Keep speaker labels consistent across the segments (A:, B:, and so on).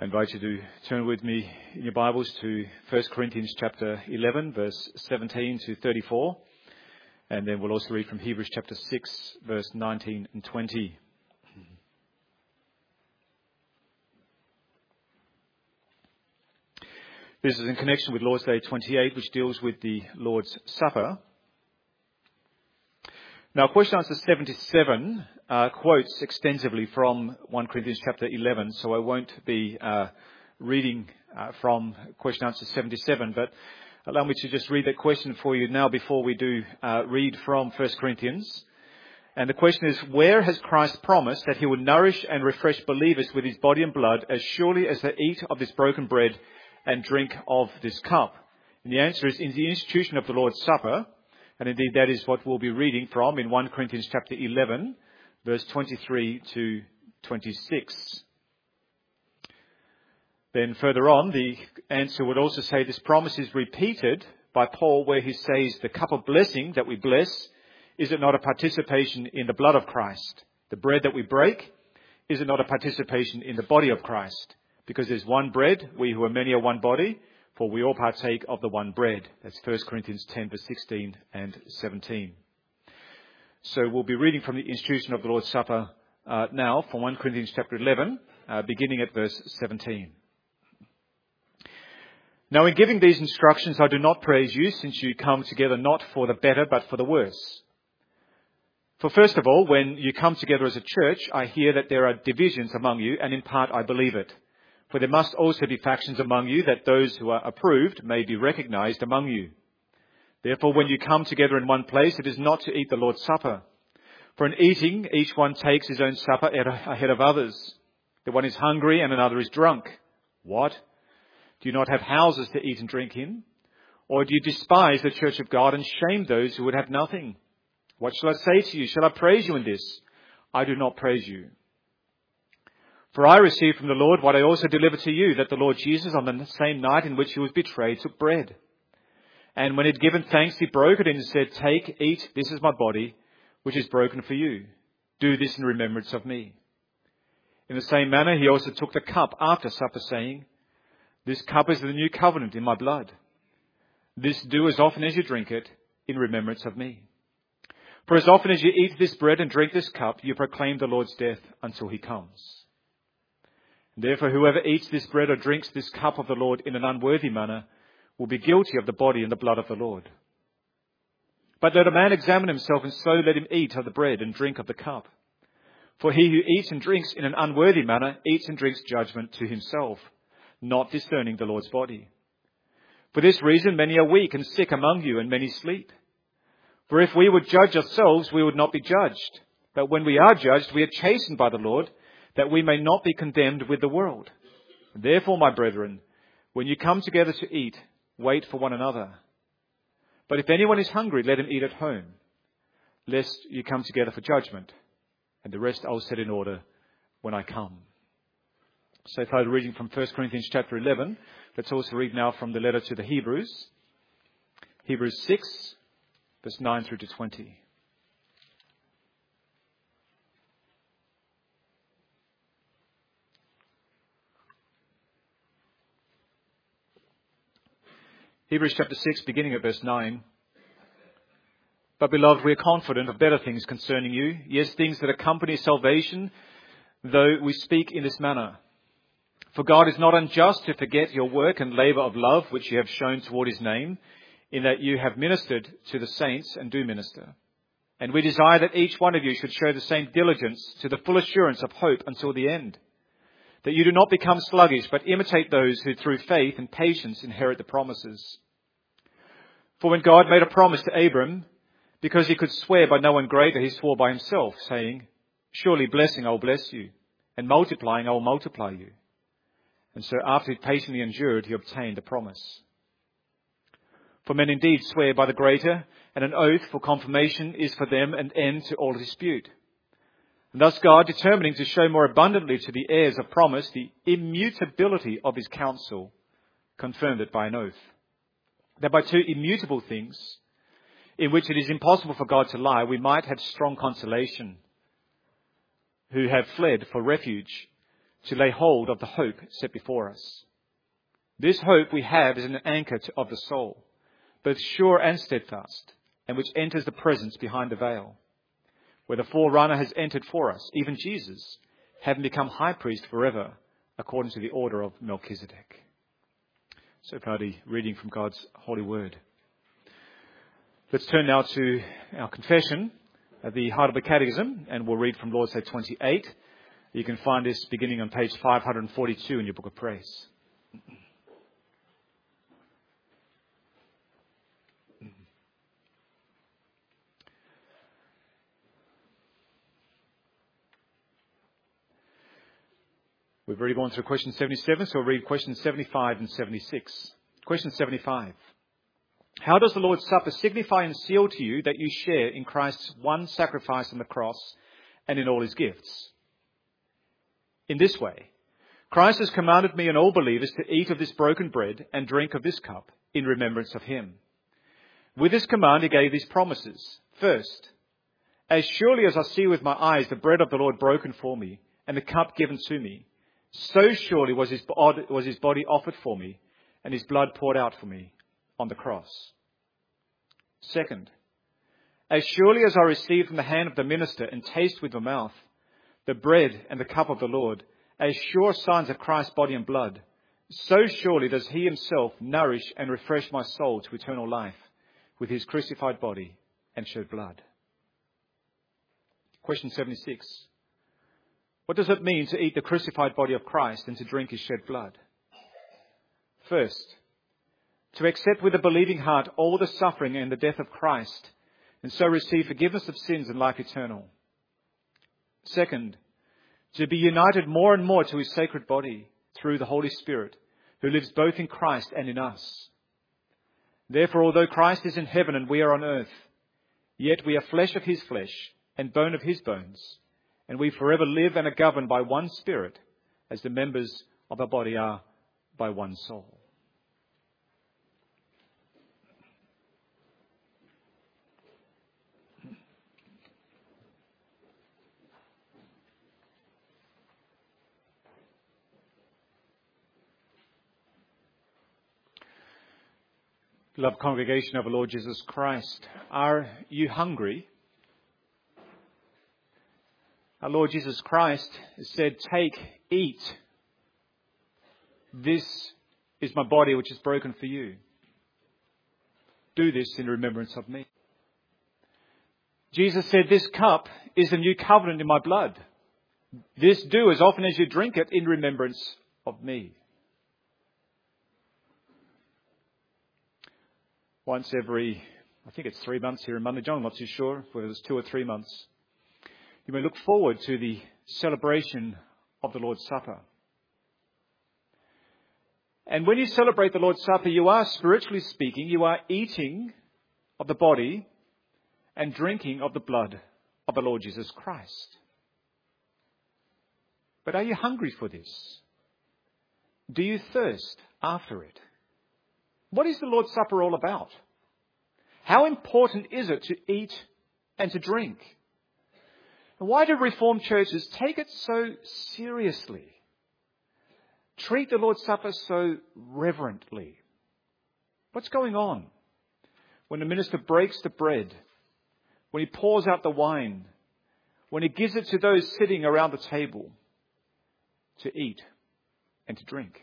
A: I invite you to turn with me in your Bibles to 1 Corinthians chapter 11, verse 17 to 34. And then we'll also read from Hebrews chapter 6, verse 19 and 20. This is in connection with Lord's Day 28, which deals with the Lord's Supper. Now, question answer 77 quotes extensively from 1 Corinthians chapter 11, so I won't be reading from question answer 77, but allow me to just read that question for you now before we do read from 1 Corinthians. And the question is, where has Christ promised that he would nourish and refresh believers with his body and blood as surely as they eat of this broken bread and drink of this cup? And the answer is in the institution of the Lord's Supper. And indeed, that is what we'll be reading from in 1 Corinthians chapter 11, verse 23 to 26. Then further on, the answer would also say this promise is repeated by Paul where he says the cup of blessing that we bless, is it not a participation in the blood of Christ? The bread that we break, is it not a participation in the body of Christ? Because there's one bread, we who are many are one body, for we all partake of the one bread. That's 1 Corinthians 10, verse 16 and 17. So we'll be reading from the institution of the Lord's Supper now from 1 Corinthians chapter 11, beginning at verse 17. Now in giving these instructions, I do not praise you, since you come together not for the better, but for the worse. For first of all, when you come together as a church, I hear that there are divisions among you, and in part I believe it. For there must also be factions among you, that those who are approved may be recognized among you. Therefore, when you come together in one place, it is not to eat the Lord's Supper. For in eating, each one takes his own supper ahead of others. The one is hungry and another is drunk. What? Do you not have houses to eat and drink in? Or do you despise the church of God and shame those who would have nothing? What shall I say to you? Shall I praise you in this? I do not praise you. For I received from the Lord what I also delivered to you, that the Lord Jesus, on the same night in which he was betrayed, took bread. And when he had given thanks, he broke it and said, "Take, eat, this is my body, which is broken for you. Do this in remembrance of me." In the same manner, he also took the cup after supper, saying, "This cup is the new covenant in my blood. This do as often as you drink it, in remembrance of me. For as often as you eat this bread and drink this cup, you proclaim the Lord's death until he comes. Therefore, whoever eats this bread or drinks this cup of the Lord in an unworthy manner will be guilty of the body and the blood of the Lord. But let a man examine himself, and so let him eat of the bread and drink of the cup. For he who eats and drinks in an unworthy manner eats and drinks judgment to himself, not discerning the Lord's body. For this reason, many are weak and sick among you, and many sleep. For if we would judge ourselves, we would not be judged. But when we are judged, we are chastened by the Lord, that we may not be condemned with the world. Therefore, my brethren, when you come together to eat, wait for one another. But if anyone is hungry, let him eat at home, lest you come together for judgment. And the rest I'll set in order when I come. So far, reading from 1 Corinthians chapter 11. Let's also read now from the letter to the Hebrews. Hebrews 6, verse 9 through to 20. Hebrews chapter 6, beginning at verse 9. But beloved, we are confident of better things concerning you, yes, things that accompany salvation, though we speak in this manner. For God is not unjust to forget your work and labour of love, which you have shown toward his name, in that you have ministered to the saints and do minister. And we desire that each one of you should show the same diligence to the full assurance of hope until the end, that you do not become sluggish, but imitate those who through faith and patience inherit the promises. For when God made a promise to Abram, because he could swear by no one greater, he swore by himself, saying, "Surely blessing I will bless you, and multiplying I will multiply you." And so after he patiently endured, he obtained the promise. For men indeed swear by the greater, and an oath for confirmation is for them an end to all dispute. And thus God, determining to show more abundantly to the heirs of promise the immutability of his counsel, confirmed it by an oath, that by two immutable things, in which it is impossible for God to lie, we might have strong consolation, who have fled for refuge to lay hold of the hope set before us. This hope we have is an anchor of the soul, both sure and steadfast, and which enters the presence behind the veil, where the forerunner has entered for us, even Jesus, having become high priest forever, according to the order of Melchizedek. So far the reading from God's holy word. Let's turn now to our confession, the Heidelberg Catechism, and we'll read from Lord's Day 28. You can find this beginning on page 542 in your Book of Praise. We've already gone through question 77, so we'll read questions 75 and 76. Question 75. How does the Lord's Supper signify and seal to you that you share in Christ's one sacrifice on the cross and in all his gifts? In this way, Christ has commanded me and all believers to eat of this broken bread and drink of this cup in remembrance of him. With this command he gave these promises. First, as surely as I see with my eyes the bread of the Lord broken for me and the cup given to me, so surely was his body offered for me and his blood poured out for me on the cross. Second, as surely as I receive from the hand of the minister and taste with my mouth the bread and the cup of the Lord, as sure signs of Christ's body and blood, so surely does he himself nourish and refresh my soul to eternal life with his crucified body and shed blood. Question 76. What does it mean to eat the crucified body of Christ and to drink his shed blood? First, to accept with a believing heart all the suffering and the death of Christ, and so receive forgiveness of sins and life eternal. Second, to be united more and more to his sacred body through the Holy Spirit, who lives both in Christ and in us. Therefore, although Christ is in heaven and we are on earth, yet we are flesh of his flesh and bone of his bones, and we forever live and are governed by one Spirit, as the members of our body are by one soul. Beloved congregation of our Lord Jesus Christ, are you hungry? Our Lord Jesus Christ said, "Take, eat. This is my body which is broken for you. Do this in remembrance of me." Jesus said, "This cup is the new covenant in my blood. This do as often as you drink it in remembrance of me." Once every, I think it's 3 months here in Mundijong, I'm not too sure whether it's 2 or 3 months, you may look forward to the celebration of the Lord's Supper. And when you celebrate the Lord's Supper, you are, spiritually speaking, you are eating of the body and drinking of the blood of the Lord Jesus Christ. But are you hungry for this? Do you thirst after it? What is the Lord's Supper all about? How important is it to eat and to drink? And why do Reformed churches take it so seriously? Treat the Lord's Supper so reverently? What's going on when the minister breaks the bread, when he pours out the wine, when he gives it to those sitting around the table to eat and to drink?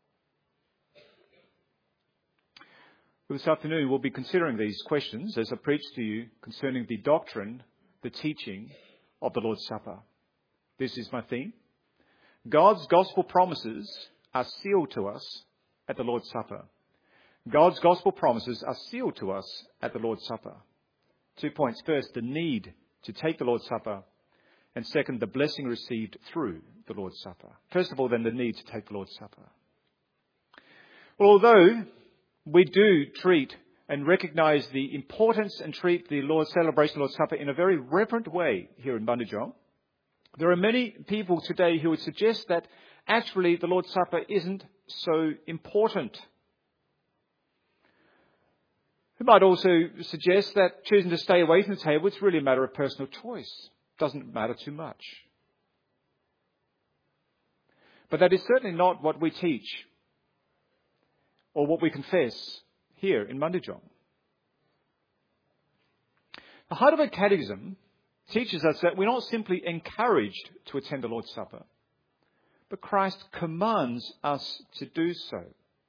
A: This afternoon we'll be considering these questions as I preach to you concerning the doctrine, the teaching of the Lord's Supper. This is my theme. God's gospel promises are sealed to us at the Lord's Supper. God's gospel promises are sealed to us at the Lord's Supper. 2 points. First, the need to take the Lord's Supper. And second, the blessing received through the Lord's Supper. First of all, then, the need to take the Lord's Supper. Well, although we do treat and recognize the importance and treat the Lord's celebration, Lord's Supper, in a very reverent way here in Mundijong, there are many people today who would suggest that actually the Lord's Supper isn't so important. Who might also suggest that choosing to stay away from the table, it's really a matter of personal choice. Doesn't matter too much. But that is certainly not what we teach or what we confess here in Mundijong. The Heidelberg Catechism teaches us that we're not simply encouraged to attend the Lord's Supper, but Christ commands us to do so.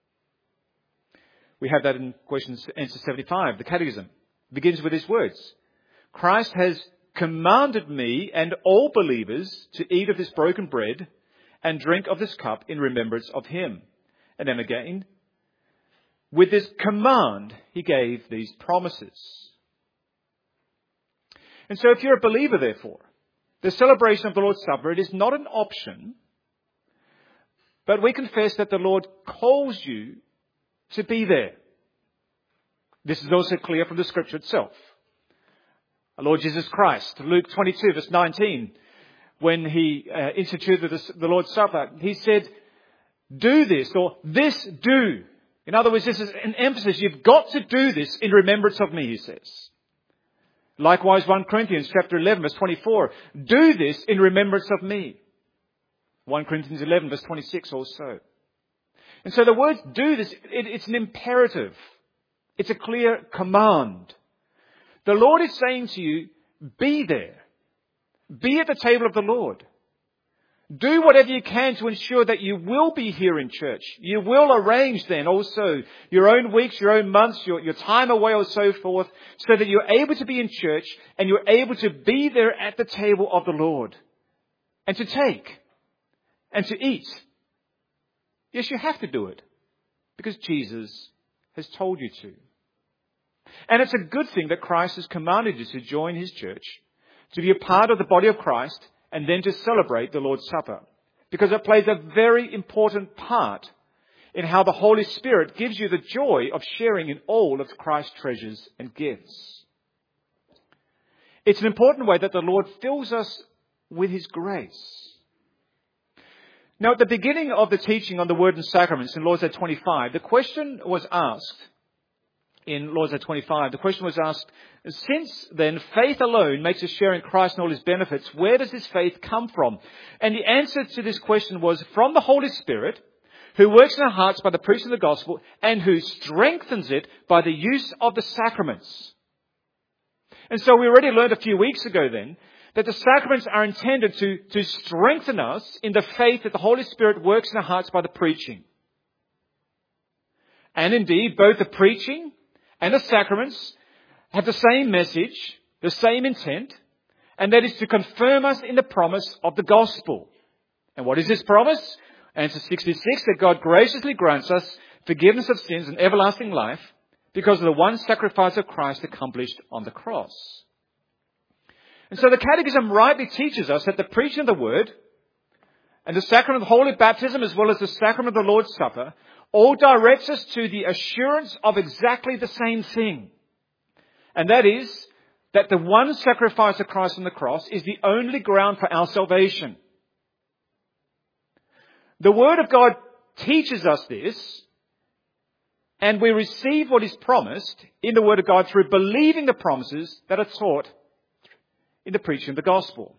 A: We have that in answer 75. The Catechism begins with these words: Christ has commanded me and all believers to eat of this broken bread and drink of this cup in remembrance of him. And then again, with this command, he gave these promises. And so if you're a believer, therefore, the celebration of the Lord's Supper, it is not an option, but we confess that the Lord calls you to be there. This is also clear from the Scripture itself. Our Lord Jesus Christ, Luke 22, verse 19, when he instituted the Lord's Supper, he said, do this, or this do. In other words, this is an emphasis. You've got to do this in remembrance of me, he says. Likewise, 1 Corinthians chapter 11, verse 24, do this in remembrance of me. 1 Corinthians 11, verse 26 also. And so the words do this, it's an imperative. It's a clear command. The Lord is saying to you, be there. Be at the table of the Lord. Do whatever you can to ensure that you will be here in church. You will arrange then also your own weeks, your own months, your time away or so forth, so that you're able to be in church and you're able to be there at the table of the Lord and to take and to eat. Yes, you have to do it because Jesus has told you to. And it's a good thing that Christ has commanded you to join his church, to be a part of the body of Christ, and then to celebrate the Lord's Supper, because it plays a very important part in how the Holy Spirit gives you the joy of sharing in all of Christ's treasures and gifts. It's an important way that the Lord fills us with his grace. Now, at the beginning of the teaching on the Word and Sacraments in Lord's Day 25, the question was asked, since then faith alone makes us share in Christ and all his benefits, where does this faith come from? And the answer to this question was from the Holy Spirit, who works in our hearts by the preaching of the gospel and who strengthens it by the use of the sacraments. And so we already learned a few weeks ago then that the sacraments are intended to strengthen us in the faith that the Holy Spirit works in our hearts by the preaching. And indeed, both the preaching and the sacraments have the same message, the same intent, and that is to confirm us in the promise of the gospel. And what is this promise? Answer 66, that God graciously grants us forgiveness of sins and everlasting life because of the one sacrifice of Christ accomplished on the cross. And so the Catechism rightly teaches us that the preaching of the Word and the sacrament of Holy Baptism as well as the sacrament of the Lord's Supper all directs us to the assurance of exactly the same thing. And that is that the one sacrifice of Christ on the cross is the only ground for our salvation. The Word of God teaches us this, and we receive what is promised in the Word of God through believing the promises that are taught in the preaching of the gospel.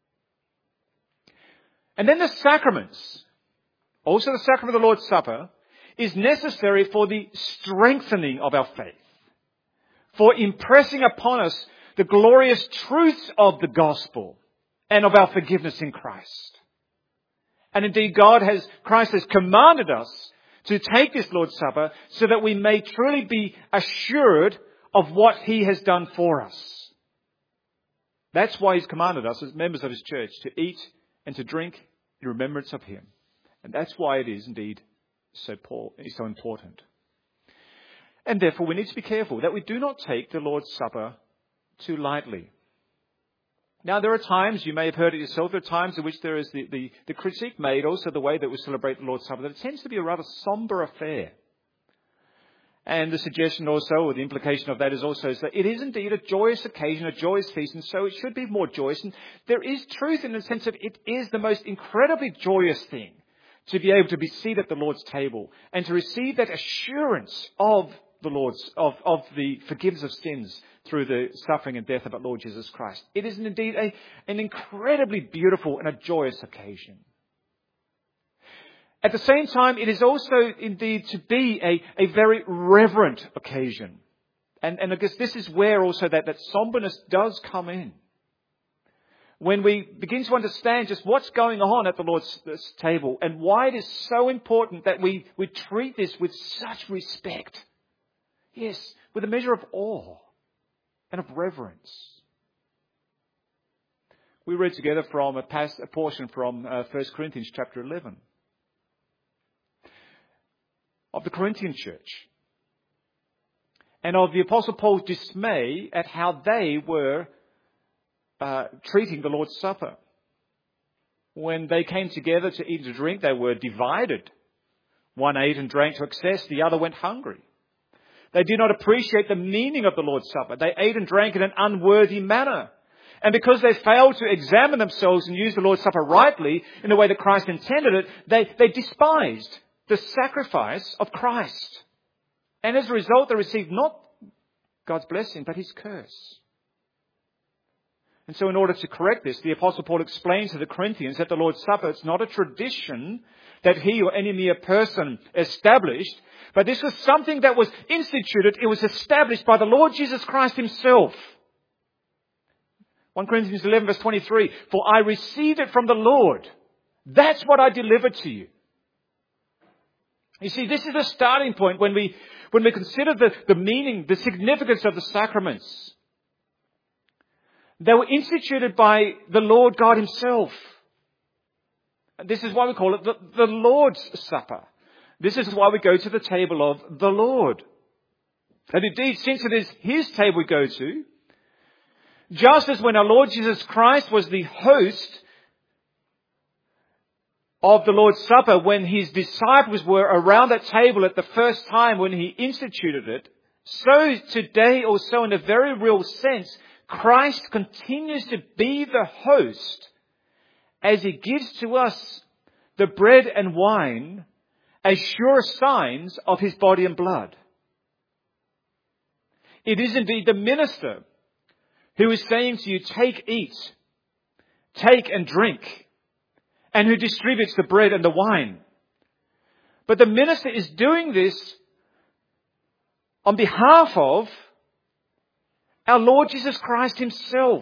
A: And then the sacraments, also the sacrament of the Lord's Supper, is necessary for the strengthening of our faith, for impressing upon us the glorious truths of the gospel and of our forgiveness in Christ. And indeed, Christ has commanded us to take this Lord's Supper so that we may truly be assured of what he has done for us. That's why he's commanded us as members of his church to eat and to drink in remembrance of him. And that's why it is indeed so important. And therefore we need to be careful that we do not take the Lord's Supper too lightly. Now there are times, you may have heard it yourself, there are times in which there is the critique made also the way that we celebrate the Lord's Supper, that it tends to be a rather sombre affair. And the suggestion also, or the implication of that is also that it is indeed a joyous occasion, a joyous feast, and so it should be more joyous. And there is truth in the sense that it is the most incredibly joyous thing to be able to be seated at the Lord's table and to receive that assurance of the of the forgiveness of sins through the suffering and death of our Lord Jesus Christ. It is indeed an incredibly beautiful and a joyous occasion. At the same time, it is also indeed to be a very reverent occasion. And I guess this is where also that somberness does come in. When we begin to understand just what's going on at the Lord's table and why it is so important that we treat this with such respect. Yes, with a measure of awe and of reverence. We read together from a portion from 1 Corinthians chapter 11 of the Corinthian church and of the Apostle Paul's dismay at how they were treating the Lord's Supper. When they came together to eat and drink, they were divided. One ate and drank to excess, the other went hungry. They did not appreciate the meaning of the Lord's Supper. They ate and drank in an unworthy manner. And because they failed to examine themselves and use the Lord's Supper rightly in the way that Christ intended it, they despised the sacrifice of Christ. And as a result, they received not God's blessing, but His curse. And so in order to correct this, the Apostle Paul explains to the Corinthians that the Lord's Supper is not a tradition that he or any mere person established, but this was something that was instituted, it was established by the Lord Jesus Christ Himself. 1 Corinthians 11 verse 23, for I received it from the Lord. That's what I delivered to you. You see, this is the starting point when we consider the meaning, the significance of the sacraments. They were instituted by the Lord God Himself. This is why we call it the Lord's Supper. This is why we go to the table of the Lord. And indeed, since it is His table we go to, just as when our Lord Jesus Christ was the host of the Lord's Supper, when His disciples were around that table at the first time when He instituted it, so today also in a very real sense, Christ continues to be the host as He gives to us the bread and wine as sure signs of His body and blood. It is indeed the minister who is saying to you, take, eat, take and drink, and who distributes the bread and the wine. But the minister is doing this on behalf of our Lord Jesus Christ Himself.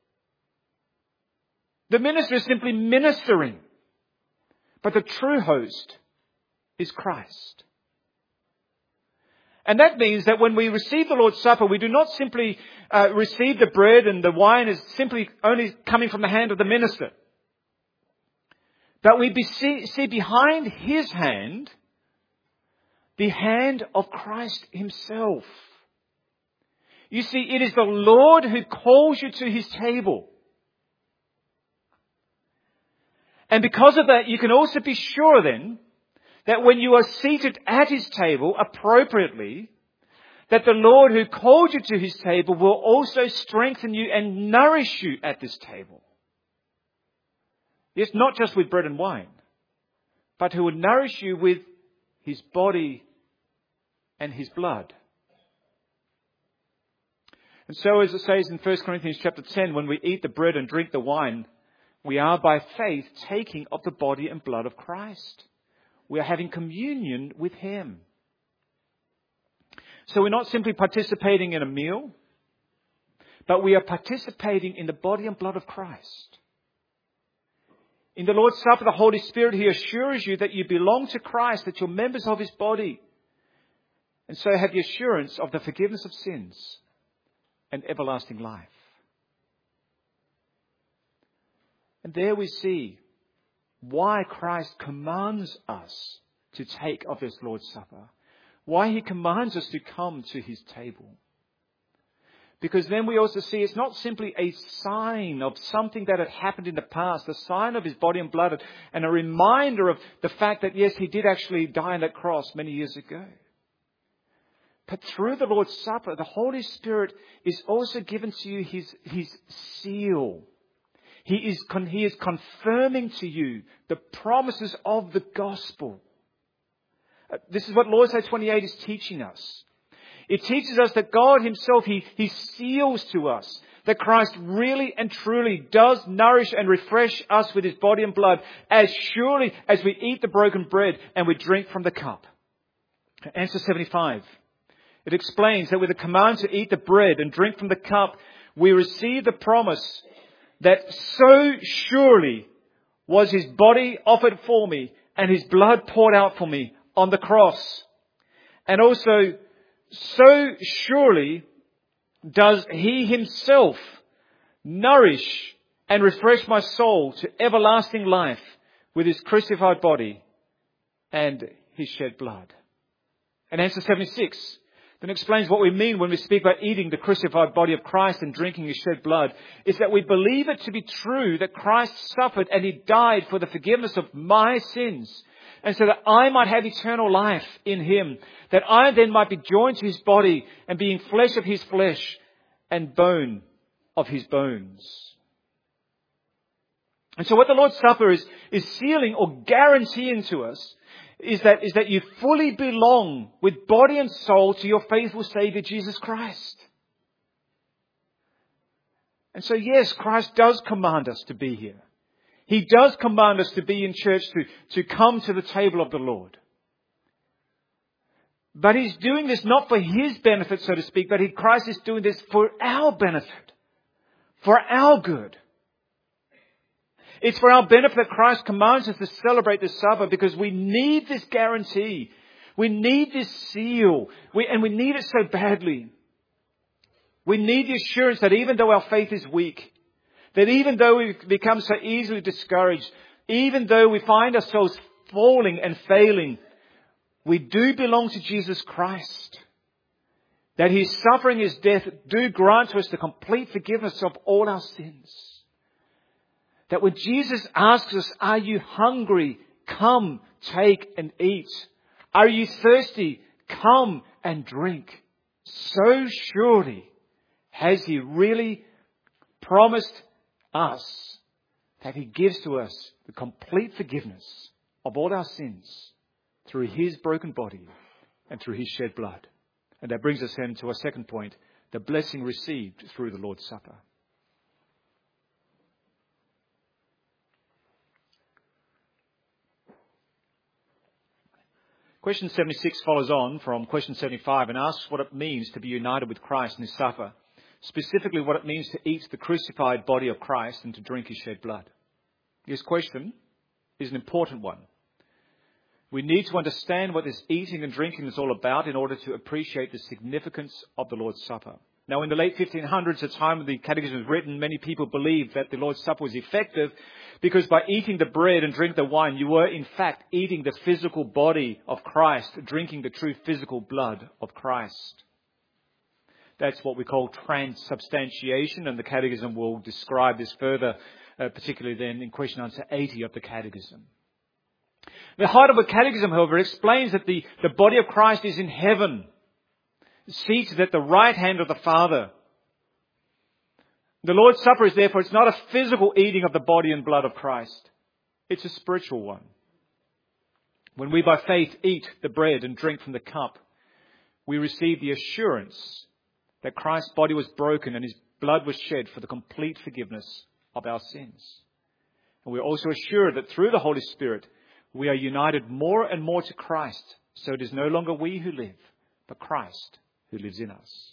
A: The minister is simply ministering. But the true host is Christ. And that means that when we receive the Lord's Supper, we do not simply receive the bread and the wine as simply only coming from the hand of the minister. But we see behind His hand the hand of Christ Himself. You see, it is the Lord who calls you to His table. And because of that, you can also be sure then that when you are seated at His table appropriately, that the Lord who called you to His table will also strengthen you and nourish you at this table. Yes, not just with bread and wine, but who will nourish you with His body and His blood. And so as it says in 1 Corinthians chapter 10, when we eat the bread and drink the wine, we are by faith taking of the body and blood of Christ. We are having communion with Him. So we're not simply participating in a meal, but we are participating in the body and blood of Christ. In the Lord's Supper, the Holy Spirit, He assures you that you belong to Christ, that you're members of His body, and so have the assurance of the forgiveness of sins and everlasting life. And there we see why Christ commands us to take of this Lord's Supper. Why He commands us to come to His table. Because then we also see it's not simply a sign of something that had happened in the past, a sign of His body and blood, and a reminder of the fact that yes, He did actually die on that cross many years ago. But through the Lord's Supper, the Holy Spirit is also given to you His seal. He is confirming to you the promises of the gospel. This is what Lord's Day 28 is teaching us. It teaches us that God Himself, He seals to us that Christ really and truly does nourish and refresh us with His body and blood as surely as we eat the broken bread and we drink from the cup? Answer 75. It explains that with the command to eat the bread and drink from the cup, we receive the promise that so surely was His body offered for me and His blood poured out for me on the cross. And also, so surely does He Himself nourish and refresh my soul to everlasting life with His crucified body and His shed blood. And answer 76 then explains what we mean when we speak about eating the crucified body of Christ and drinking His shed blood, is that we believe it to be true that Christ suffered and He died for the forgiveness of my sins, and so that I might have eternal life in Him, that I then might be joined to His body and being flesh of His flesh and bone of His bones. And so what the Lord's Supper is sealing or guaranteeing to us is that you fully belong with body and soul to your faithful Savior, Jesus Christ. And so yes, Christ does command us to be here. He does command us to be in church, to come to the table of the Lord. But He's doing this not for His benefit, so to speak, but Christ is doing this for our benefit, for our good. It's for our benefit that Christ commands us to celebrate this supper, because we need this guarantee. We need this seal. And we need it so badly. We need the assurance that even though our faith is weak, that even though we become so easily discouraged, even though we find ourselves falling and failing, we do belong to Jesus Christ. That His suffering, His death do grant to us the complete forgiveness of all our sins. That when Jesus asks us, are you hungry? Come, take and eat. Are you thirsty? Come and drink. So surely has He really promised us that He gives to us the complete forgiveness of all our sins through His broken body and through His shed blood. And that brings us then to our second point, the blessing received through the Lord's Supper. Question 76 follows on from question 75 and asks what it means to be united with Christ in His supper. Specifically, what it means to eat the crucified body of Christ and to drink His shed blood. This question is an important one. We need to understand what this eating and drinking is all about in order to appreciate the significance of the Lord's Supper. Now, in the late 1500s, the time when the Catechism was written, many people believed that the Lord's Supper was effective because by eating the bread and drinking the wine, you were in fact eating the physical body of Christ, drinking the true physical blood of Christ. That's what we call transubstantiation, and the Catechism will describe this further, particularly then in question answer 80 of the Catechism. The Heidelberg Catechism, however, explains that the body of Christ is in heaven, seated at the right hand of the Father. The Lord's Supper is therefore, it's not a physical eating of the body and blood of Christ. It's a spiritual one. When we by faith eat the bread and drink from the cup, we receive the assurance that Christ's body was broken and His blood was shed for the complete forgiveness of our sins. And we're also assured that through the Holy Spirit, we are united more and more to Christ. So it is no longer we who live, but Christ who lives in us.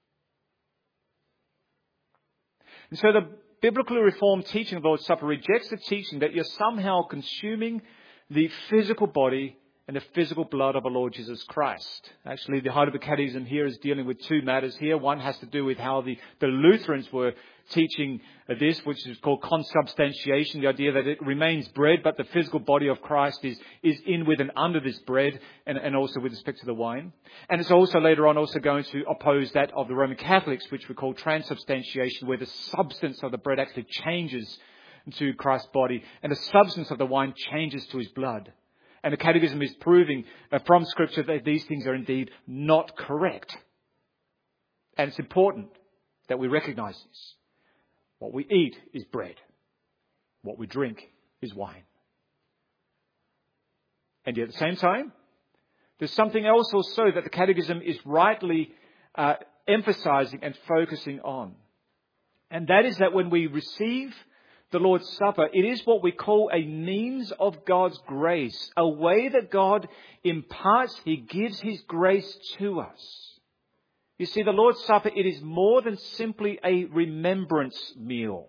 A: And so the biblically reformed teaching of the Lord's Supper rejects the teaching that you're somehow consuming the physical body and the physical blood of our Lord Jesus Christ. Actually, the Heidelberg Catechism here is dealing with two matters here. One has to do with how the Lutherans were teaching this, which is called consubstantiation, the idea that it remains bread, but the physical body of Christ is in with and under this bread, and also with respect to the wine. And it's also later on also going to oppose that of the Roman Catholics, which we call transubstantiation, where the substance of the bread actually changes to Christ's body, and the substance of the wine changes to His blood. And the Catechism is proving from Scripture that these things are indeed not correct. And it's important that we recognize this. What we eat is bread. What we drink is wine. And yet at the same time, there's something else also that the Catechism is rightly emphasizing and focusing on. And that is that when we receive the Lord's Supper, it is what we call a means of God's grace, a way that God imparts, He gives His grace to us. You see, the Lord's Supper, it is more than simply a remembrance meal.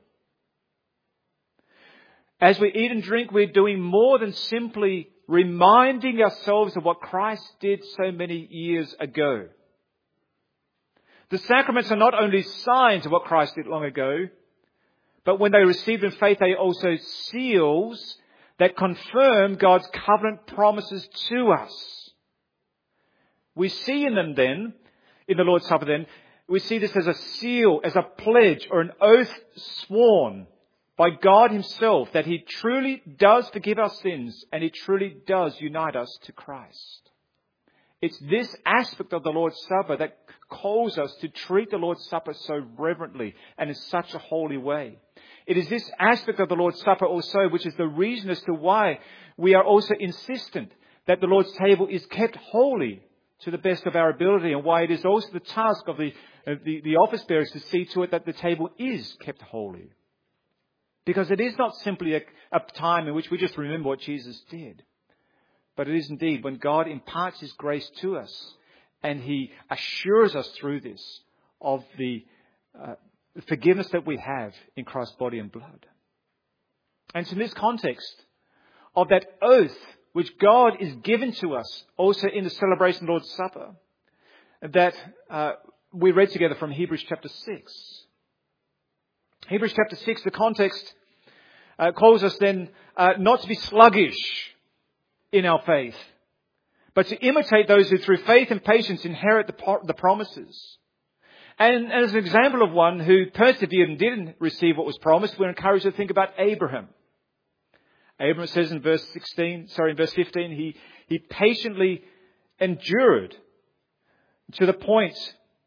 A: As we eat and drink, we're doing more than simply reminding ourselves of what Christ did so many years ago. The sacraments are not only signs of what Christ did long ago, but when they received in faith, they are also seals that confirm God's covenant promises to us. We see in them then, in the Lord's Supper then, we see this as a seal, as a pledge or an oath sworn by God Himself that He truly does forgive our sins and He truly does unite us to Christ. It's this aspect of the Lord's Supper that calls us to treat the Lord's Supper so reverently and in such a holy way. It is this aspect of the Lord's Supper also which is the reason as to why we are also insistent that the Lord's table is kept holy to the best of our ability, and why it is also the task of the office bearers to see to it that the table is kept holy. Because it is not simply a time in which we just remember what Jesus did. But it is indeed when God imparts His grace to us and He assures us through this of the forgiveness that we have in Christ's body and blood. And it's in this context of that oath which God is given to us also in the celebration of the Lord's Supper that we read together from Hebrews chapter 6. Hebrews chapter 6, the context calls us then not to be sluggish in our faith, but to imitate those who through faith and patience inherit the promises. And as an example of one who persevered and didn't receive what was promised, we're encouraged to think about Abraham. Abraham says in verse 15, he patiently endured to the point.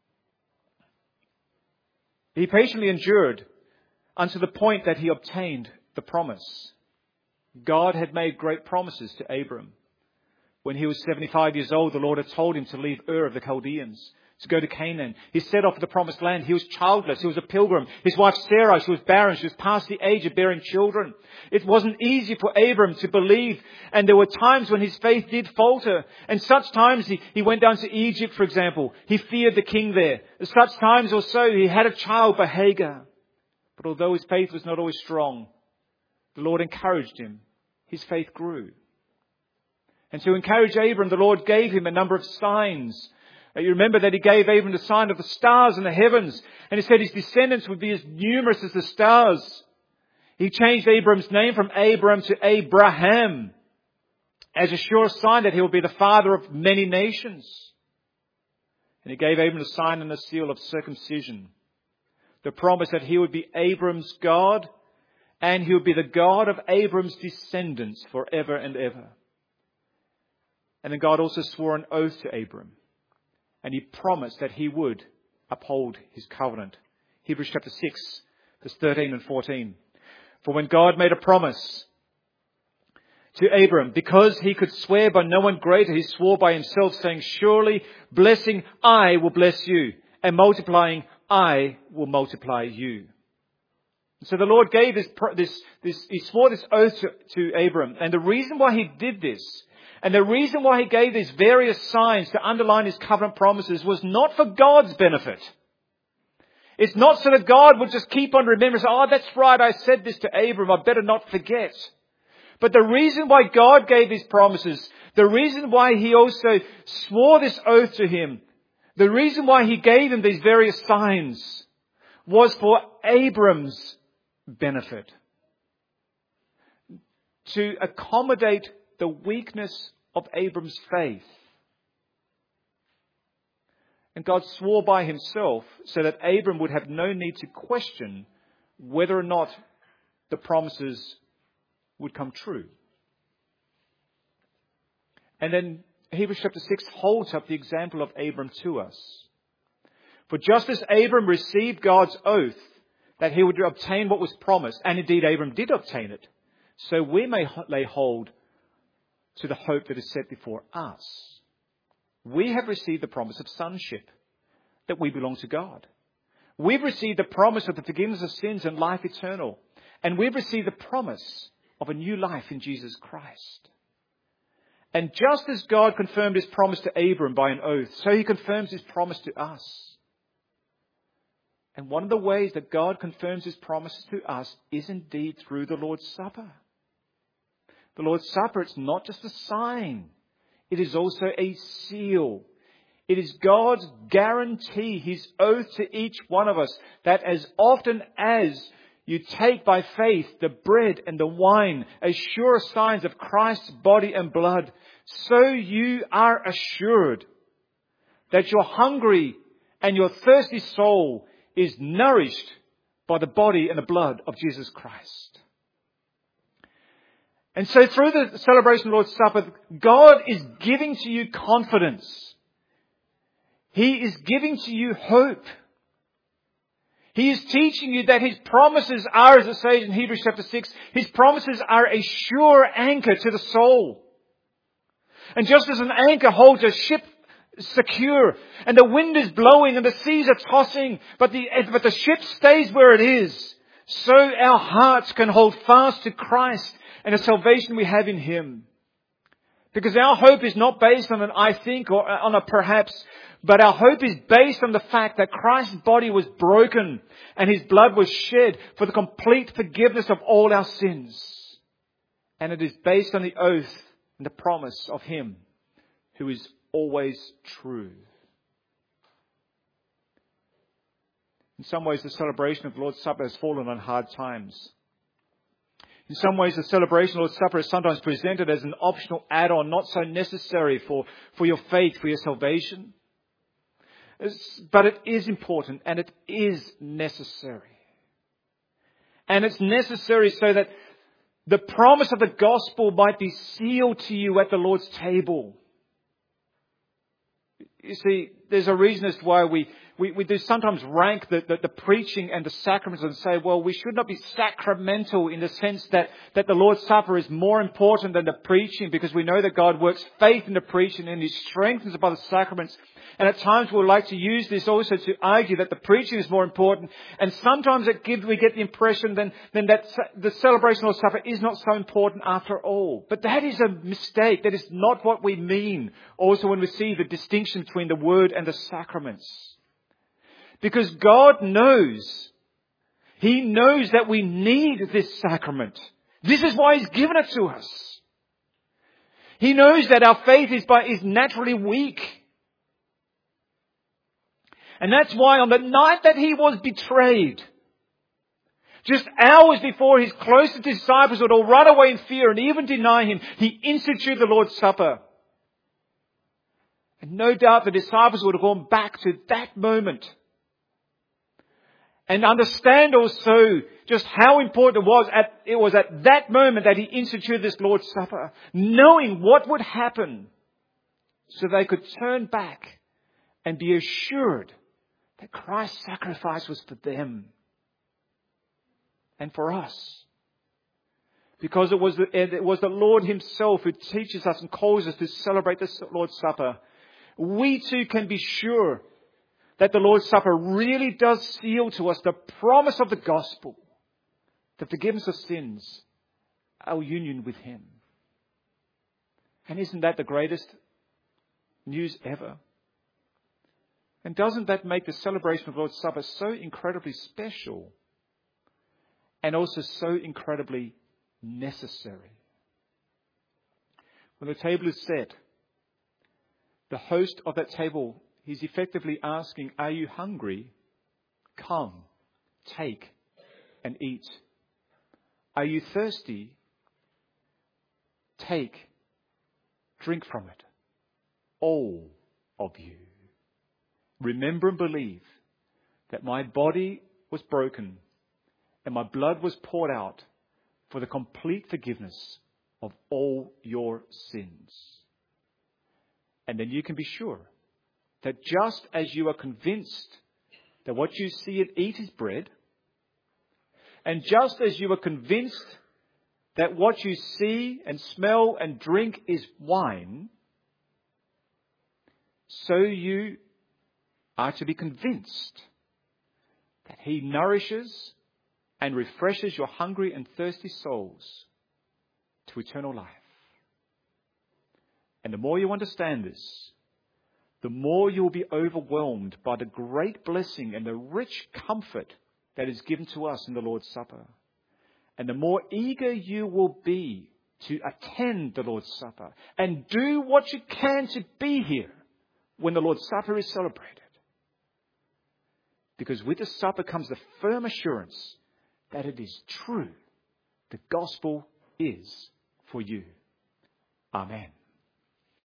A: He patiently endured unto the point that he obtained the promise. God had made great promises to Abram. When he was 75 years old, the Lord had told him to leave Ur of the Chaldeans, to go to Canaan. He set off for the promised land. He was childless. He was a pilgrim. His wife Sarah, she was barren. She was past the age of bearing children. It wasn't easy for Abram to believe. And there were times when his faith did falter. And such times he went down to Egypt, for example. He feared the king there. At such times also he had a child by Hagar. But although his faith was not always strong, the Lord encouraged him. His faith grew. And to encourage Abram, the Lord gave him a number of signs. You remember that He gave Abram the sign of the stars in the heavens. And He said his descendants would be as numerous as the stars. He changed Abram's name from Abram to Abraham as a sure sign that he will be the father of many nations. And He gave Abram the sign and the seal of circumcision. The promise that he would be Abram's God and he would be the God of Abram's descendants forever and ever. And then God also swore an oath to Abram. And He promised that He would uphold His covenant. Hebrews chapter 6, verse 13 and 14. For when God made a promise to Abram, because He could swear by no one greater, He swore by Himself, saying, surely blessing I will bless you, and multiplying I will multiply you. So the Lord gave He swore this oath to Abram. And the reason why He did this, and the reason why He gave these various signs to underline His covenant promises, was not for God's benefit. It's not so that God would just keep on remembering, oh, that's right, I said this to Abram, I better not forget. But the reason why God gave these promises, the reason why He also swore this oath to him, the reason why He gave him these various signs was for Abram's benefit. To accommodate the weakness of Abram's faith. And God swore by Himself so that Abram would have no need to question whether or not the promises would come true. And then Hebrews chapter 6 holds up the example of Abram to us. For just as Abram received God's oath that he would obtain what was promised, and indeed Abram did obtain it, so we may lay hold to the hope that is set before us. We have received the promise of sonship, that we belong to God. We've received the promise of the forgiveness of sins and life eternal. And we've received the promise of a new life in Jesus Christ. And just as God confirmed His promise to Abram by an oath, so He confirms His promise to us. And one of the ways that God confirms His promises to us is indeed through the Lord's Supper. The Lord's Supper, it's not just a sign. It is also a seal. It is God's guarantee, His oath to each one of us, that as often as you take by faith the bread and the wine as sure signs of Christ's body and blood, so you are assured that your hungry and your thirsty soul is nourished by the body and the blood of Jesus Christ. And so through the celebration of the Lord's Supper, God is giving to you confidence. He is giving to you hope. He is teaching you that His promises are, as it says in Hebrews chapter 6, His promises are a sure anchor to the soul. And just as an anchor holds a ship secure, and the wind is blowing and the seas are tossing, but the ship stays where it is, so our hearts can hold fast to Christ and the salvation we have in Him. Because our hope is not based on an I think or on a perhaps, but our hope is based on the fact that Christ's body was broken and His blood was shed for the complete forgiveness of all our sins. And it is based on the oath and the promise of Him who is always true. In some ways, the celebration of the Lord's Supper has fallen on hard times. In some ways, the celebration of the Lord's Supper is sometimes presented as an optional add-on, not so necessary for your faith, for your salvation. But it is important and it is necessary. And it's necessary so that the promise of the gospel might be sealed to you at the Lord's table. You see, there's a reason as to why we do sometimes rank the preaching and the sacraments and say, well, we should not be sacramental in the sense that the Lord's Supper is more important than the preaching, because we know that God works faith in the preaching and He strengthens it by the sacraments. And at times we'll like to use this also to argue that the preaching is more important. And sometimes we get the impression then that the celebration of the supper is not so important after all. But that is a mistake. That is not what we mean also when we see the distinction between the word and the sacraments. Because God knows. He knows that we need this sacrament. This is why He's given it to us. He knows that our faith is naturally weak. And that's why on the night that He was betrayed, just hours before His closest disciples would all run away in fear and even deny Him, He instituted the Lord's Supper. And no doubt the disciples would have gone back to that moment and understand also just how important it was at that moment that He instituted this Lord's Supper, knowing what would happen so they could turn back and be assured that Christ's sacrifice was for them and for us. Because it was the Lord Himself who teaches us and calls us to celebrate this Lord's Supper. We too can be sure that the Lord's Supper really does seal to us the promise of the gospel, the forgiveness of sins, our union with Him. And isn't that the greatest news ever? And doesn't that make the celebration of the Lord's Supper so incredibly special and also so incredibly necessary? When the table is set, the host of that table, he's effectively asking, are you hungry? Come, take and eat. Are you thirsty? Take, drink from it, all of you. Remember and believe that my body was broken and my blood was poured out for the complete forgiveness of all your sins. And then you can be sure that just as you are convinced that what you see and eat is bread, and just as you are convinced that what you see and smell and drink is wine, so you are to be convinced that He nourishes and refreshes your hungry and thirsty souls to eternal life. And the more you understand this, the more you will be overwhelmed by the great blessing and the rich comfort that is given to us in the Lord's Supper. And the more eager you will be to attend the Lord's Supper and do what you can to be here when the Lord's Supper is celebrated. Because with the supper comes the firm assurance that it is true. The gospel is for you. Amen.